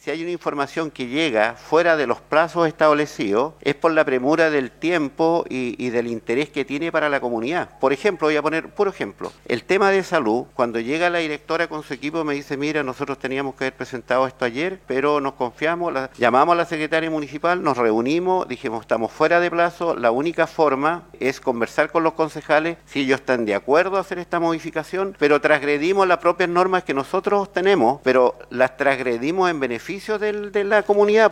si hay una información que llega fuera de los plazos establecidos, es por la premura del tiempo y del interés que tiene para la comunidad. Por ejemplo, voy a poner puro ejemplo, el tema de salud, cuando llega la directora con su equipo me dice, mira, nosotros teníamos que haber presentado esto ayer, pero nos confiamos, llamamos a la secretaria municipal, nos reunimos, dijimos, estamos fuera de plazo, la única forma es conversar con los concejales si ellos están de acuerdo a hacer esta modificación, pero transgredimos las propias normas que nosotros tenemos, pero las transgredimos en beneficio de la comunidad.